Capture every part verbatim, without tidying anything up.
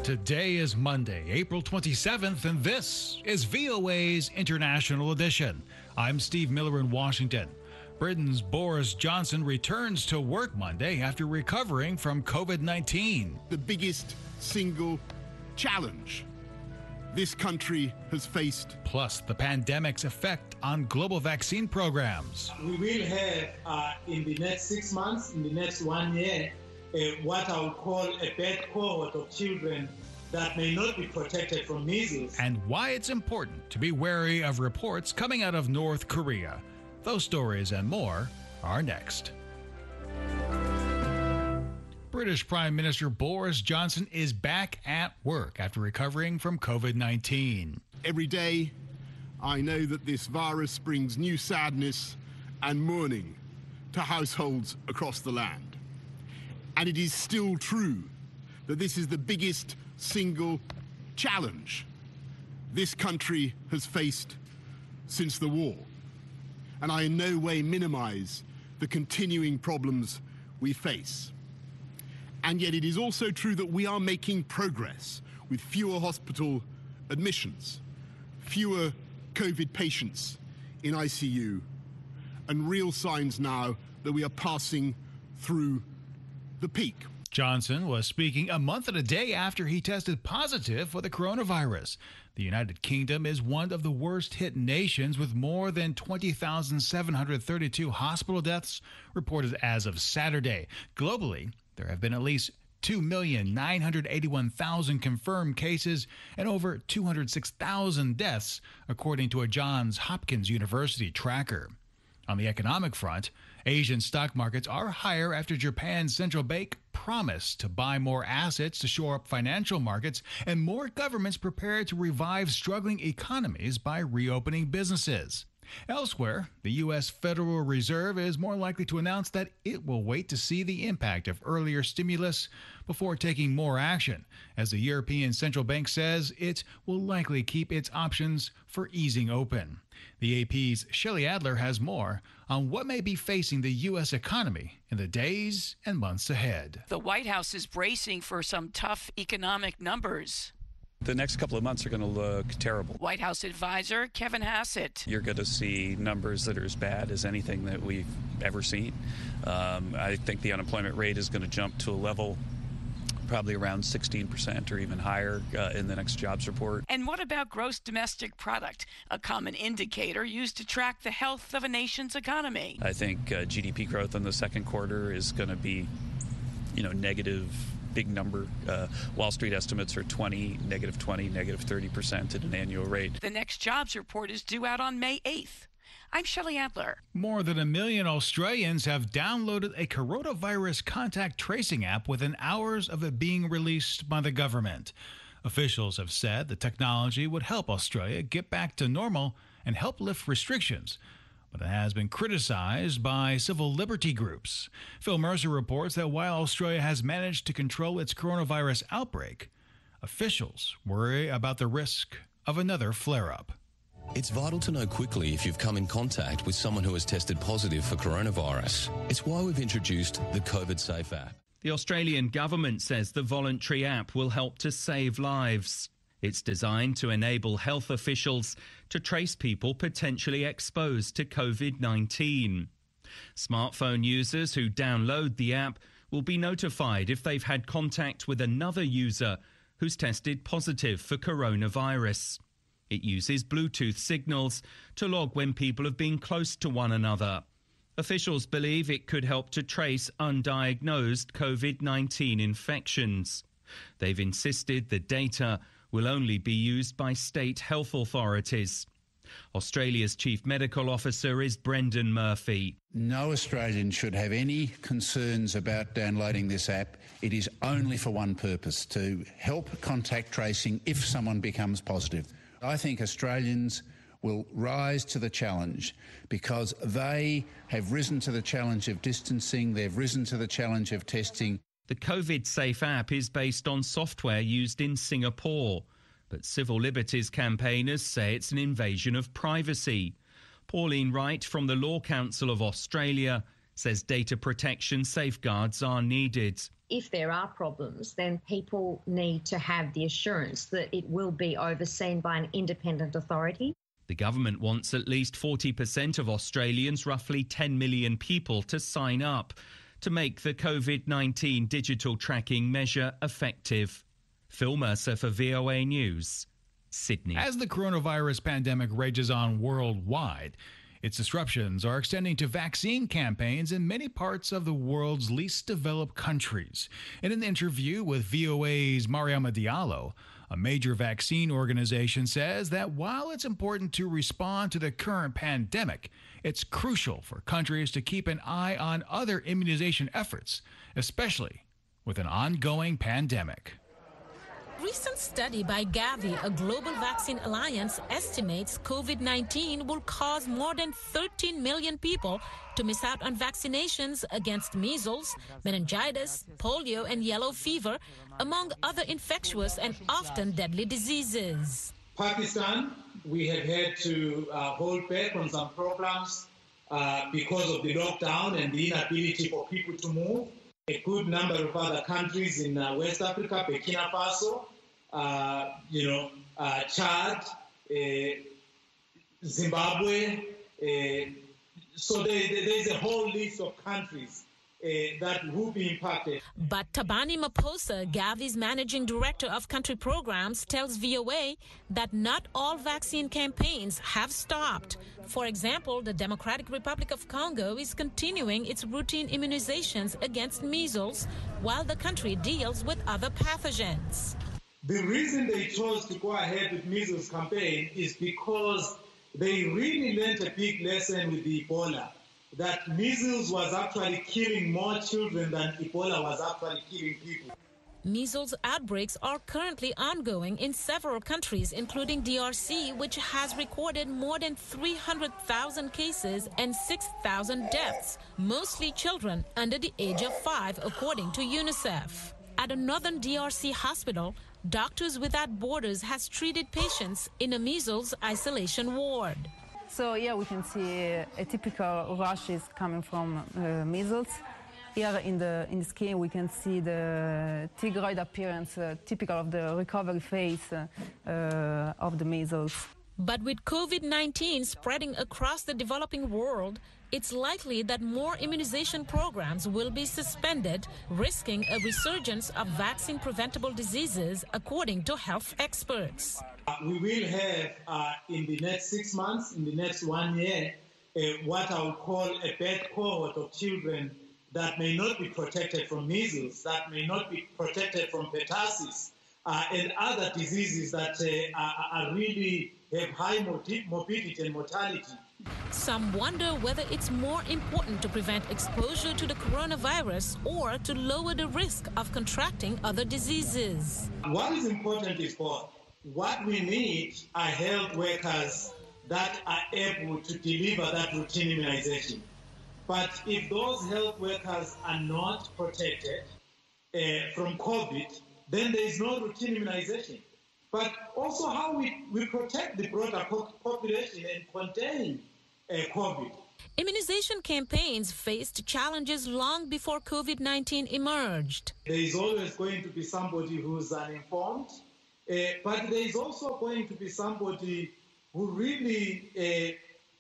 Today is Monday, April twenty-seventh, and this is V O A's International Edition. I'm Steve Miller in Washington. Britain's Boris Johnson returns to work Monday after recovering from COVID nineteen. The biggest single challenge this country has faced. Plus, the pandemic's effect on global vaccine programs. We will have, uh, in the next six months, in the next one year, uh, what I would call a bad cohort of children that may not be protected from measles. And why it's important to be wary of reports coming out of North Korea. Those stories and more are next. British Prime Minister Boris Johnson is back at work after recovering from COVID nineteen. Every day, I know that this virus brings new sadness and mourning to households across the land. And it is still true that this is the biggest single challenge this country has faced since the war. And I in no way minimize the continuing problems we face. And yet it is also true that we are making progress with fewer hospital admissions, fewer COVID patients in I C U, and real signs now that we are passing through the peak. Johnson was speaking a month and a day after he tested positive for the coronavirus. The United Kingdom is one of the worst hit nations with more than twenty thousand seven hundred thirty-two hospital deaths reported as of Saturday. Globally, there have been at least two million nine hundred eighty-one thousand confirmed cases and over two hundred six thousand deaths, according to a Johns Hopkins University tracker. On the economic front, Asian stock markets are higher after Japan's central bank promised to buy more assets to shore up financial markets, and more governments prepare to revive struggling economies by reopening businesses. Elsewhere, the U S Federal Reserve is more likely to announce that it will wait to see the impact of earlier stimulus before taking more action, as the European Central Bank says it will likely keep its options for easing open. The A P's Shelley Adler has more on what may be facing the U S economy in the days and months ahead. The White House is bracing for some tough economic numbers. The next couple of months are going to look terrible. White House advisor Kevin Hassett. You're going to see numbers that are as bad as anything that we've ever seen. Um, I think the unemployment rate is going to jump to a level probably around sixteen percent or even higher uh, in the next jobs report. And what about gross domestic product, a common indicator used to track the health of a nation's economy? I think uh, G D P growth in the second quarter is going to be, you know, negative. Big number. Uh, Wall Street estimates are twenty, negative twenty, negative thirty percent at an annual rate. The next jobs report is due out on May eighth. I'm Shelley Adler. More than a million Australians have downloaded a coronavirus contact tracing app within hours of it being released by the government. Officials have said the technology would help Australia get back to normal and help lift restrictions, but it has been criticized by civil liberty groups. Phil Mercer reports that while Australia has managed to control its coronavirus outbreak, officials worry about the risk of another flare-up. It's vital to know quickly if you've come in contact with someone who has tested positive for coronavirus. It's why we've introduced the COVID Safe app. The Australian government says the voluntary app will help to save lives. It's designed to enable health officials to trace people potentially exposed to COVID nineteen. Smartphone users who download the app will be notified if they've had contact with another user who's tested positive for coronavirus. It uses Bluetooth signals to log when people have been close to one another. Officials believe it could help to trace undiagnosed COVID nineteen infections. They've insisted the data will only be used by state health authorities. Australia's Chief Medical Officer is Brendan Murphy. No Australian should have any concerns about downloading this app. It is only for one purpose, to help contact tracing if someone becomes positive. I think Australians will rise to the challenge because they have risen to the challenge of distancing, they've risen to the challenge of testing. The COVID Safe app is based on software used in Singapore, but civil liberties campaigners say it's an invasion of privacy. Pauline Wright from the Law Council of Australia says data protection safeguards are needed. If there are problems, then people need to have the assurance that it will be overseen by an independent authority. The government wants at least forty percent of Australians, roughly ten million people, to sign up to make the COVID nineteen digital tracking measure effective. Phil Mercer for V O A News, Sydney. As the coronavirus pandemic rages on worldwide, its disruptions are extending to vaccine campaigns in many parts of the world's least developed countries. In an interview with V O A's Mariama Diallo, a major vaccine organization says that while it's important to respond to the current pandemic, it's crucial for countries to keep an eye on other immunization efforts, especially with an ongoing pandemic. Recent study by Gavi, a global vaccine alliance, estimates COVID nineteen will cause more than thirteen million people to miss out on vaccinations against measles, meningitis, polio, and yellow fever, among other infectious and often deadly diseases. Pakistan, we have had to uh, hold back on some programs uh, because of the lockdown and the inability for people to move. A good number of other countries in uh, West Africa, Burkina Faso, uh, you know, uh, Chad, uh, Zimbabwe. Uh, so there, there's a whole list of countries uh, that will be impacted. But Tabani Maposa, Gavi's managing director of country programs, tells V O A that not all vaccine campaigns have stopped. For example, the Democratic Republic of Congo is continuing its routine immunizations against measles while the country deals with other pathogens. The reason they chose to go ahead with measles campaign is because they really learned a big lesson with the Ebola, that measles was actually killing more children than Ebola was actually killing people. Measles outbreaks are currently ongoing in several countries, including D R C, which has recorded more than three hundred thousand cases and six thousand deaths, mostly children under the age of five, according to UNICEF. At a northern D R C hospital, Doctors Without Borders has treated patients in a measles isolation ward. So yeah, we can see a typical rashes coming from uh, measles. Here in the in the skin, we can see the tigroid appearance, uh, typical of the recovery phase uh, uh, of the measles. But with COVID nineteen spreading across the developing world, it's likely that more immunization programs will be suspended, risking a resurgence of vaccine-preventable diseases, according to health experts. Uh, we will have, uh, in the next six months, in the next one year, uh, what I would call a bad cohort of children that may not be protected from measles, that may not be protected from pertussis, uh, and other diseases that uh, are, are really have high morbidity and mortality. Some wonder whether it's more important to prevent exposure to the coronavirus or to lower the risk of contracting other diseases. What is important is both. What we need are health workers that are able to deliver that routine immunization. But if those health workers are not protected uh, from COVID, then there is no routine immunization. But also how we, we protect the broader population and contain uh, COVID. Immunization campaigns faced challenges long before COVID nineteen emerged. There is always going to be somebody who's uninformed, uh, but there is also going to be somebody who really uh,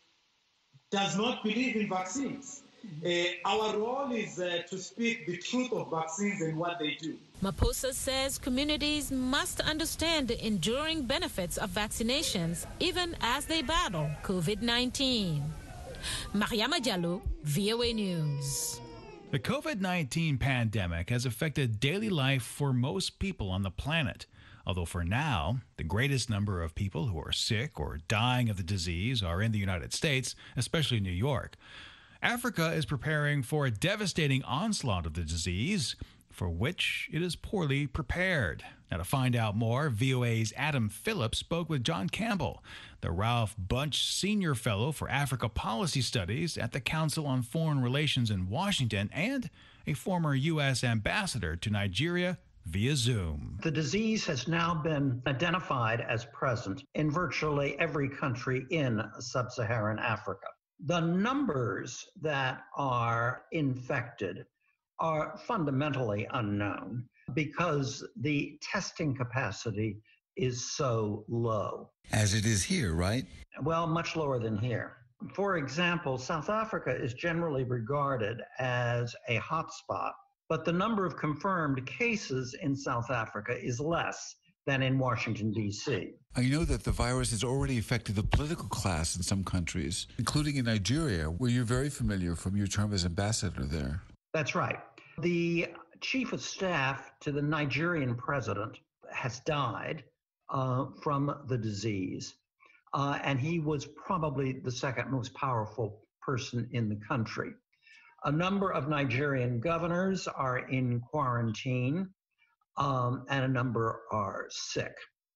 does not believe in vaccines. Uh, our role is uh, to speak the truth of vaccines and what they do. Maposa says communities must understand the enduring benefits of vaccinations, even as they battle COVID nineteen. Mariama Diallo, V O A News. The COVID nineteen pandemic has affected daily life for most people on the planet. Although for now, the greatest number of people who are sick or dying of the disease are in the United States, especially New York. Africa is preparing for a devastating onslaught of the disease, for which it is poorly prepared. Now, to find out more, V O A's Adam Phillips spoke with John Campbell, the Ralph Bunche Senior Fellow for Africa Policy Studies at the Council on Foreign Relations in Washington and a former U S ambassador to Nigeria via Zoom. The disease has now been identified as present in virtually every country in sub-Saharan Africa. The numbers that are infected are fundamentally unknown because the testing capacity is so low. As it is here, right? Well, much lower than here. For example, South Africa is generally regarded as a hotspot, but the number of confirmed cases in South Africa is less than in Washington, D C. I know that the virus has already affected the political class in some countries, including in Nigeria, where you're very familiar from your term as ambassador there. That's right. The chief of staff to the Nigerian president has died uh, from the disease, uh, and he was probably the second most powerful person in the country. A number of Nigerian governors are in quarantine, um, and a number are sick.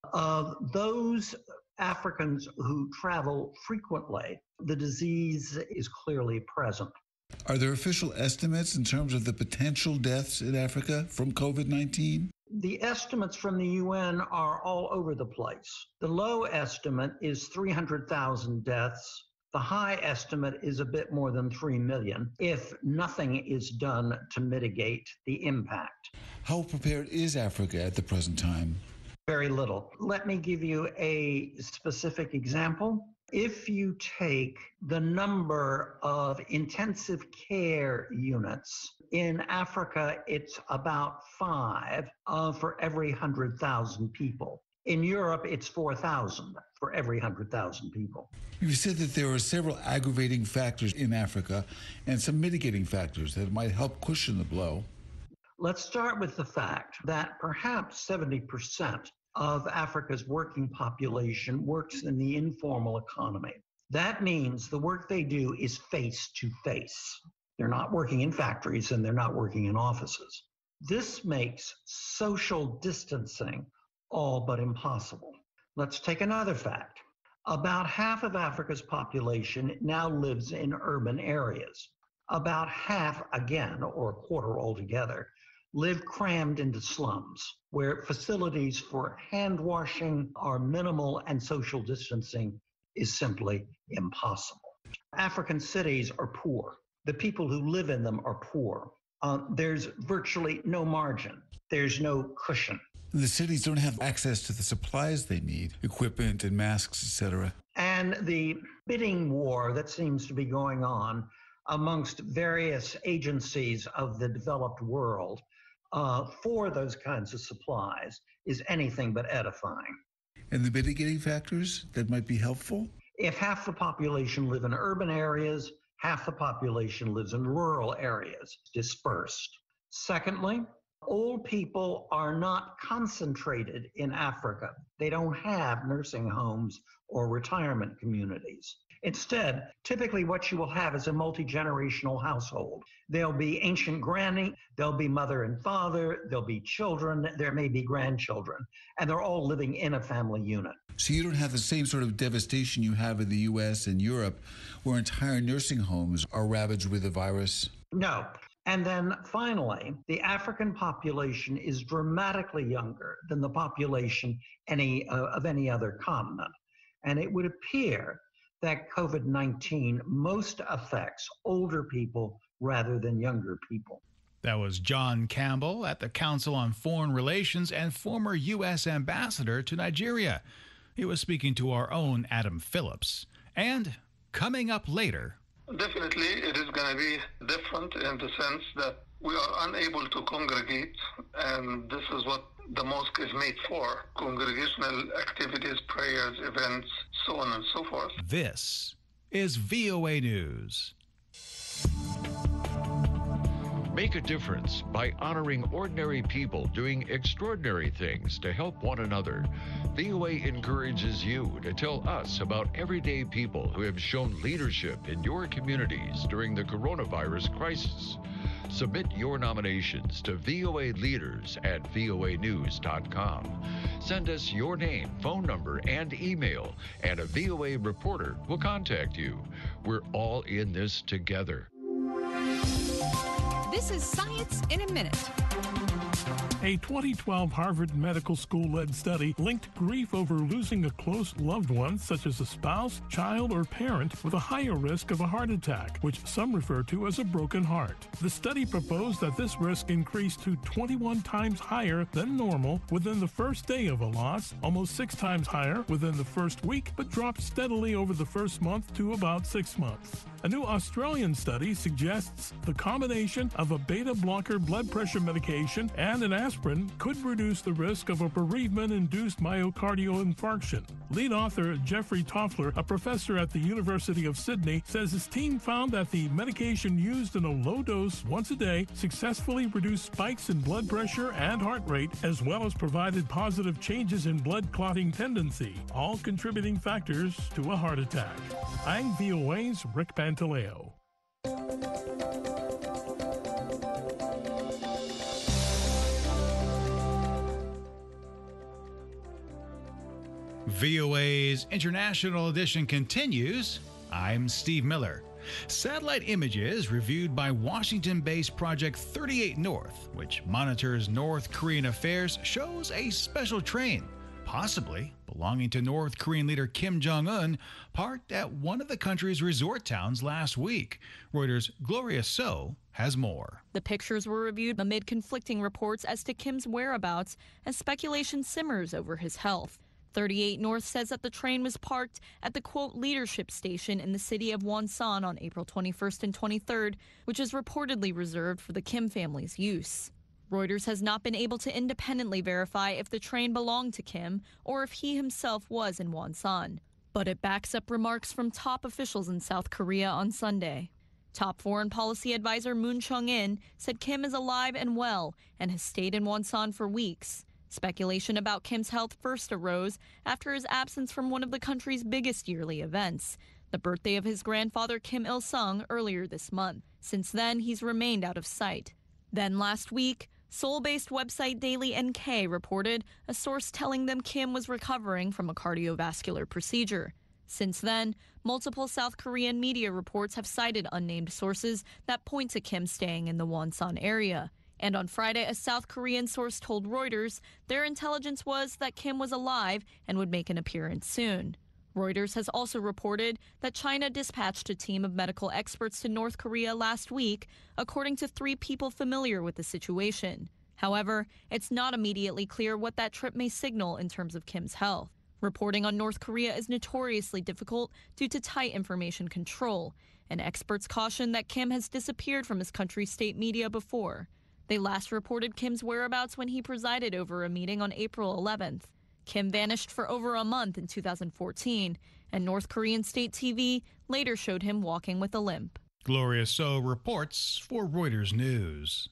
Of those Africans who travel frequently, the disease is clearly present. Are there official estimates in terms of the potential deaths in Africa from COVID nineteen? The estimates from the U N are all over the place. The low estimate is three hundred thousand deaths. The high estimate is a bit more than three million if nothing is done to mitigate the impact. How prepared is Africa at the present time? Very little. Let me give you a specific example. If you take the number of intensive care units in Africa, it's about five uh, for every one hundred thousand people. In Europe, it's four thousand for every one hundred thousand people. You said that there are several aggravating factors in Africa and some mitigating factors that might help cushion the blow. Let's start with the fact that perhaps seventy percent of Africa's working population works in the informal economy. That means the work they do is face to face. They're not working in factories and they're not working in offices. This makes social distancing all but impossible. Let's take another fact. About half of Africa's population now lives in urban areas. About half, again, or a quarter altogether, live crammed into slums where facilities for hand washing are minimal and social distancing is simply impossible. African cities are poor. The people who live in them are poor. Uh, there's virtually no margin. There's no cushion. The cities don't have access to the supplies they need, equipment and masks, et cetera. And the bidding war that seems to be going on amongst various agencies of the developed world Uh, for those kinds of supplies is anything but edifying. And the mitigating factors that might be helpful? If half the population live in urban areas, half the population lives in rural areas, dispersed. Secondly, old people are not concentrated in Africa. They don't have nursing homes or retirement communities. Instead, typically what you will have is a multi-generational household. There'll be ancient granny, there'll be mother and father, there'll be children, there may be grandchildren, and they're all living in a family unit. So you don't have the same sort of devastation you have in the U S and Europe, where entire nursing homes are ravaged with the virus? No. And then finally, the African population is dramatically younger than the population any uh, of any other continent. And it would appear that COVID nineteen most affects older people rather than younger people. That was John Campbell at the Council on Foreign Relations and former U S ambassador to Nigeria. He was speaking to our own Adam Phillips. And coming up later... Definitely, it is going to be different in the sense that we are unable to congregate, and this is what the mosque is made for. Congregational activities, prayers, events, so on and so forth. This is V O A News. Make a difference by honoring ordinary people doing extraordinary things to help one another. V O A encourages you to tell us about everyday people who have shown leadership in your communities during the coronavirus crisis. Submit your nominations to V O A leaders at V O A news dot com. Send us your name, phone number, and email, and a V O A reporter will contact you. We're all in this together. This is Science in a Minute. A twenty twelve Harvard Medical School-led study linked grief over losing a close loved one, such as a spouse, child, or parent, with a higher risk of a heart attack, which some refer to as a broken heart. The study proposed that this risk increased to twenty-one times higher than normal within the first day of a loss, almost six times higher within the first week, but dropped steadily over the first month to about six months. A new Australian study suggests the combination of a beta blocker blood pressure medication and an aspirin could reduce the risk of a bereavement-induced myocardial infarction. Lead author Jeffrey Toffler, a professor at the University of Sydney, says his team found that the medication used in a low dose once a day successfully reduced spikes in blood pressure and heart rate, as well as provided positive changes in blood clotting tendency, all contributing factors to a heart attack. I'm V O A's Rick Pantaleo. V O A's International Edition continues. I'm Steve Miller. Satellite images reviewed by Washington-based Project thirty-eight North, which monitors North Korean affairs, shows a special train, possibly belonging to North Korean leader Kim Jong-un, parked at one of the country's resort towns last week. Reuters' Gloria So has more. The pictures were reviewed amid conflicting reports as to Kim's whereabouts as speculation simmers over his health. thirty-eight North says that the train was parked at the, quote, leadership station in the city of Wonsan on April twenty-first and twenty-third, which is reportedly reserved for the Kim family's use. Reuters has not been able to independently verify if the train belonged to Kim or if he himself was in Wonsan, but it backs up remarks from top officials in South Korea on Sunday. Top foreign policy advisor Moon Chung-in said Kim is alive and well and has stayed in Wonsan for weeks. Speculation about Kim's health first arose after his absence from one of the country's biggest yearly events, the birthday of his grandfather Kim Il-sung earlier this month. Since then, he's remained out of sight. Then last week, Seoul-based website Daily N K reported a source telling them Kim was recovering from a cardiovascular procedure. Since then, multiple South Korean media reports have cited unnamed sources that point to Kim staying in the Wonsan area. And on Friday, a South Korean source told Reuters their intelligence was that Kim was alive and would make an appearance soon. Reuters has also reported that China dispatched a team of medical experts to North Korea last week, according to three people familiar with the situation. However, it's not immediately clear what that trip may signal in terms of Kim's health. Reporting on North Korea is notoriously difficult due to tight information control, and experts caution that Kim has disappeared from his country's state media before. They last reported Kim's whereabouts when he presided over a meeting on April eleventh. Kim vanished for over a month in two thousand fourteen, and North Korean state T V later showed him walking with a limp. Gloria So reports for Reuters News.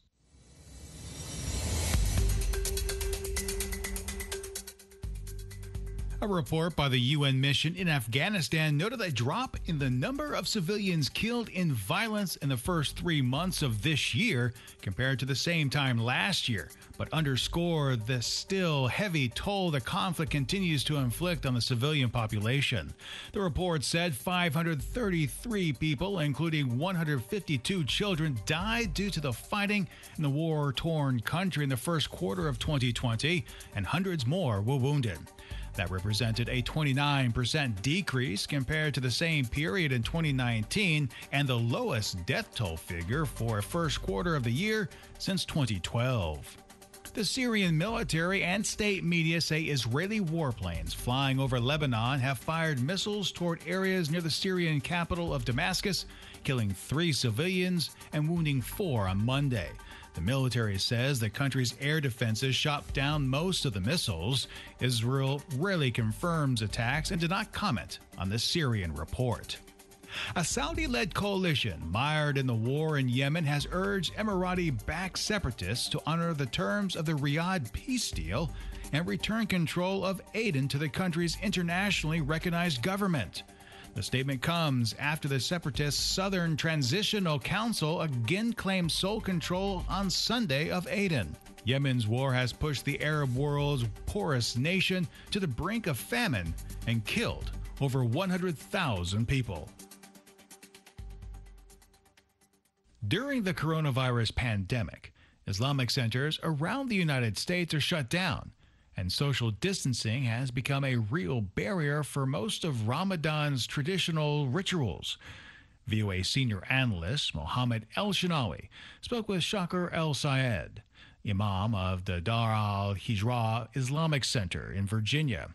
A report by the U N mission in Afghanistan noted a drop in the number of civilians killed in violence in the first three months of this year compared to the same time last year, but underscored the still heavy toll the conflict continues to inflict on the civilian population. The report said five hundred thirty-three people, including one hundred fifty-two children, died due to the fighting in the war-torn country in the first quarter of twenty twenty, and hundreds more were wounded. That represented a twenty-nine percent decrease compared to the same period in twenty nineteen and the lowest death toll figure for a first quarter of the year since twenty twelve. The Syrian military and state media say Israeli warplanes flying over Lebanon have fired missiles toward areas near the Syrian capital of Damascus, killing three civilians and wounding four on Monday. The military says the country's air defenses shot down most of the missiles. Israel rarely confirms attacks and did not comment on the Syrian report. A Saudi-led coalition mired in the war in Yemen has urged Emirati-backed separatists to honor the terms of the Riyadh peace deal and return control of Aden to the country's internationally recognized government. The statement comes after the separatist Southern Transitional Council again claimed sole control on Sunday of Aden. Yemen's war has pushed the Arab world's poorest nation to the brink of famine and killed over one hundred thousand people. During the coronavirus pandemic, Islamic centers around the United States are shut down, and social distancing has become a real barrier for most of Ramadan's traditional rituals. V O A senior analyst Mohammed El-Shinawi spoke with Shakir El-Sayed, Imam of the Dar al-Hijra Islamic Center in Virginia.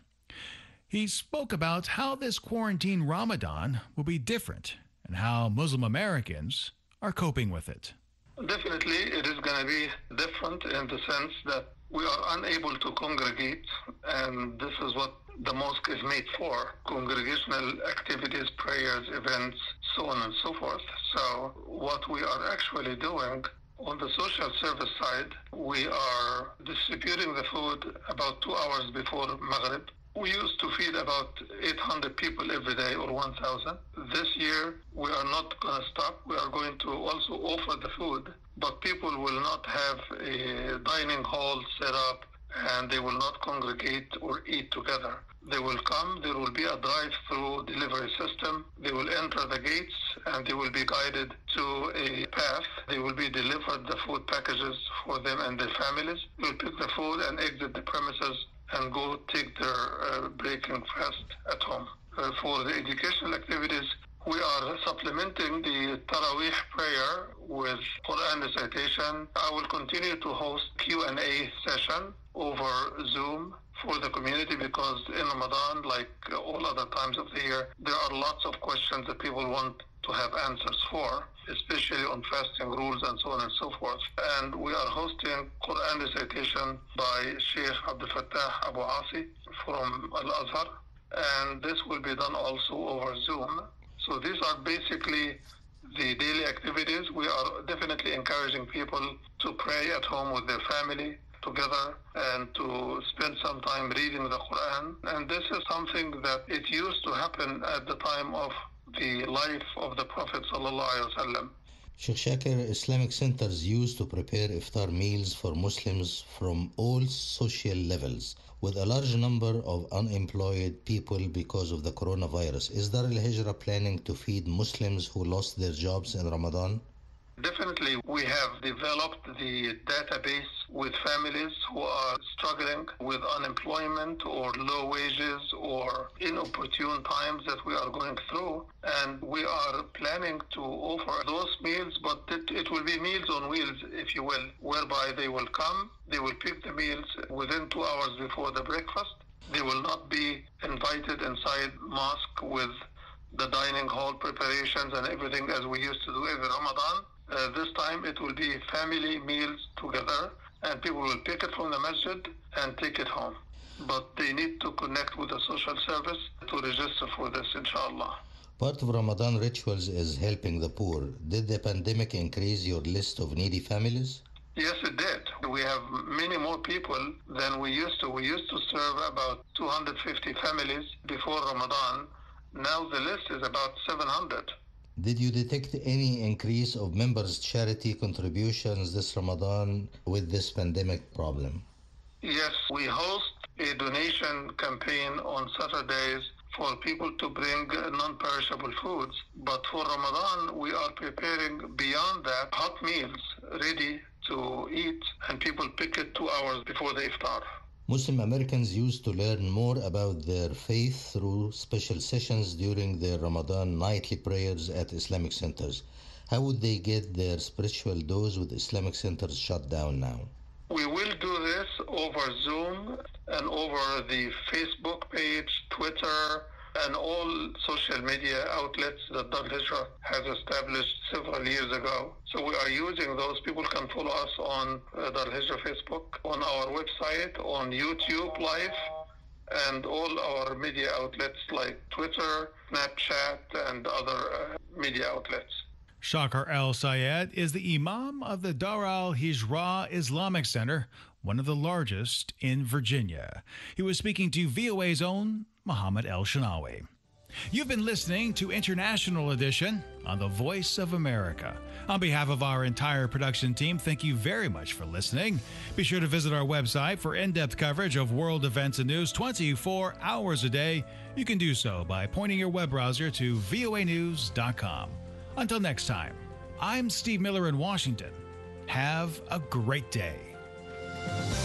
He spoke about how this quarantine Ramadan will be different and how Muslim Americans are coping with it. Definitely, it is going to be different in the sense that we are unable to congregate, and this is what the mosque is made for: congregational activities, prayers, events, so on and so forth. So what we are actually doing on the social service side, we are distributing the food about two hours before Maghrib. We used to feed about eight hundred people every day, or one thousand. This year, we are not going to stop. We are going to also offer the food, but people will not have a dining hall set up, and they will not congregate or eat together. They will come, there will be a drive-through delivery system. They will enter the gates, and they will be guided to a path. They will be delivered the food packages for them and their families. They will pick the food and exit the premises and go take their uh, breaking fast at home. Uh, for the educational activities, we are supplementing the Taraweeh prayer with Quran recitation. I will continue to host Q and A session over Zoom for the community, because in Ramadan, like all other times of the year, there are lots of questions that people want to have answers for, especially on fasting rules and so on and so forth. And we are hosting Quran recitation by Sheikh Abdul Fattah Abu Asi from Al-Azhar, and this will be done also over Zoom. So these are basically the daily activities. We are definitely encouraging people to pray at home with their family together and to spend some time reading the Quran. And this is something that it used to happen at the time of the life of the Prophet sallallahu alaihi wasallam. Sheikh Shakir, Islamic centers used to prepare iftar meals for Muslims from all social levels. With a large number of unemployed people because of the coronavirus, is Dar al-Hijra planning to feed Muslims who lost their jobs in Ramadan? Definitely, we have developed the database with families who are struggling with unemployment or low wages or inopportune times that we are going through. And we are planning to offer those meals, but it, it will be meals on wheels, if you will, whereby they will come, they will pick the meals within two hours before the breakfast. They will not be invited inside mosque with the dining hall preparations and everything as we used to do every Ramadan. Uh, this time it will be family meals together, and people will pick it from the masjid and take it home. But they need to connect with the social service to register for this, inshallah. Part of Ramadan rituals is helping the poor. Did the pandemic increase your list of needy families? Yes, it did. We have many more people than we used to. We used to serve about two hundred fifty families before Ramadan. Now the list is about seven hundred. Did you detect any increase of members' charity contributions this Ramadan with this pandemic problem? Yes, we host a donation campaign on Saturdays for people to bring non-perishable foods. But for Ramadan, we are preparing beyond that hot meals ready to eat, and people pick it two hours before the iftar. Muslim Americans used to learn more about their faith through special sessions during their Ramadan nightly prayers at Islamic centers. How would they get their spiritual dose with Islamic centers shut down now? We will do this over Zoom and over the Facebook page, Twitter, and all social media outlets that Dar al-Hijra has established several years ago. So we are using those. People can follow us on uh, Dar al-Hijra Facebook, on our website, on YouTube Live, and all our media outlets like Twitter, Snapchat, and other uh, media outlets. Shakir El-Sayed is the Imam of the Dar al-Hijra Islamic Center, one of the largest in Virginia. He was speaking to V O A's own Mohammed El-Shinawi. You've been listening to International Edition on the Voice of America. On behalf of our entire production team, thank you very much for listening. Be sure to visit our website for in-depth coverage of world events and news twenty-four hours a day. You can do so by pointing your web browser to V O A news dot com. Until next time, I'm Steve Miller in Washington, Have a great day.